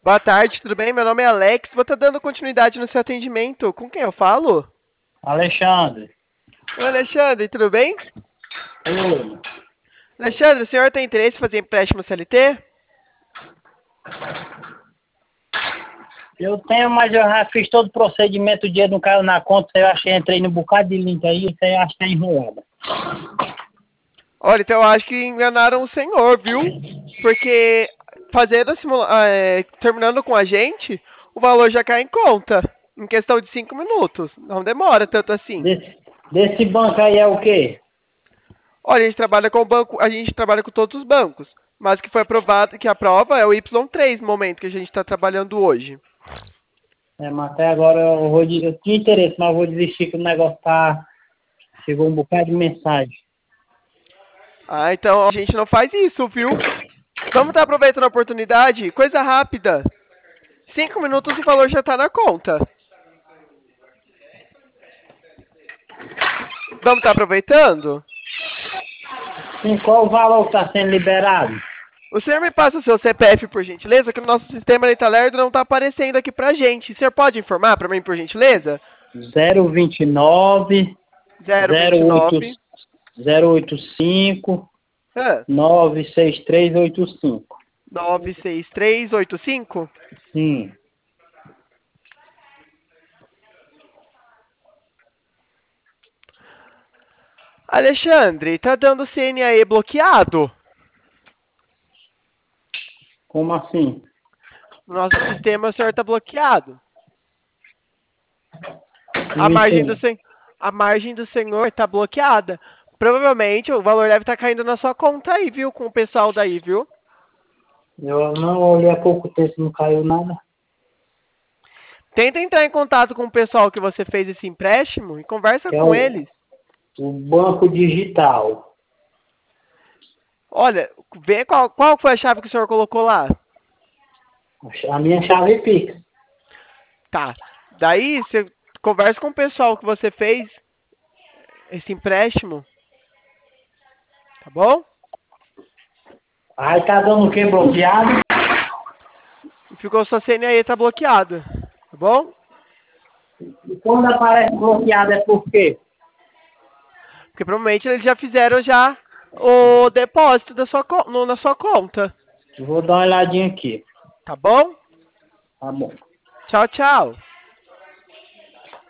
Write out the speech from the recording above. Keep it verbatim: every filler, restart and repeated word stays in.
Boa tarde, tudo bem? Meu nome é Alex. Vou estar dando continuidade no seu atendimento. Com quem eu falo? Alexandre. Oi, Alexandre, tudo bem? Oi. Alexandre, o senhor tem interesse em fazer empréstimo C L T? Eu tenho, mas eu já fiz todo o procedimento, o dinheiro não caiu na conta, eu achei, entrei no bocado de link aí, você acha que tá enrolada. Olha, então eu acho que enganaram o senhor, viu? Porque fazendo a simula- ah, é, terminando com a gente, o valor já cai em conta. Em questão de cinco minutos. Não demora tanto assim. Desse, desse banco aí é o quê? Olha, a gente trabalha com o banco, a gente trabalha com todos os bancos. Mas que foi aprovado, que a prova é o Y três no momento que a gente está trabalhando hoje. É, mas até agora eu vou, de- eu tinha interesse, mas eu vou desistir que o negócio tá, chegou um bocado de mensagem. Ah, então a gente não faz isso, viu? Vamos estar aproveitando a oportunidade? Coisa rápida. Cinco minutos o valor já está na conta. Vamos estar aproveitando? Sim, qual o valor que está sendo liberado? O senhor me passa o seu C P F, por gentileza, que no nosso sistema Leita Lerdo não está aparecendo aqui pra gente. O senhor pode informar para mim, por gentileza? zero vinte e nove, Zero vinte zero e oito, nove. zero oito cinco, Ah, nove seis três oito cinco. nove seis três oito cinco. Sim. Alexandre, tá dando C N A E bloqueado? Como assim? No nosso sistema o senhor está bloqueado. A Não margem do, entendo. sen... a margem do senhor está bloqueada. Provavelmente o valor deve estar caindo na sua conta aí, viu? Com o pessoal daí, viu? Eu não olhei há pouco tempo, não caiu nada. Tenta entrar em contato com o pessoal que você fez esse empréstimo e conversa Que é com o, eles. o banco digital. Olha, vê qual, qual foi a chave que o senhor colocou lá. A minha chave Pix. Tá. Daí você conversa com o pessoal que você fez esse empréstimo. Tá bom? Aí tá dando o que bloqueado? E ficou sua C N A E tá bloqueada. Tá bom? E quando aparece bloqueado é por quê? Porque provavelmente eles já fizeram já o depósito da sua, co- no- na sua conta. Eu vou dar uma olhadinha aqui. Tá bom? Tá bom. Tchau, tchau.